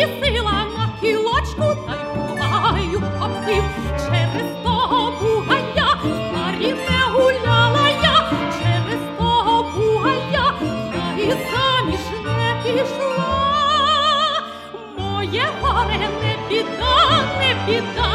сила на кілочку, та й бугаю обпив. Через того бугая парі не гуляла я, через того бугая я і заміж не пішла. Моє горе не біда, не біда.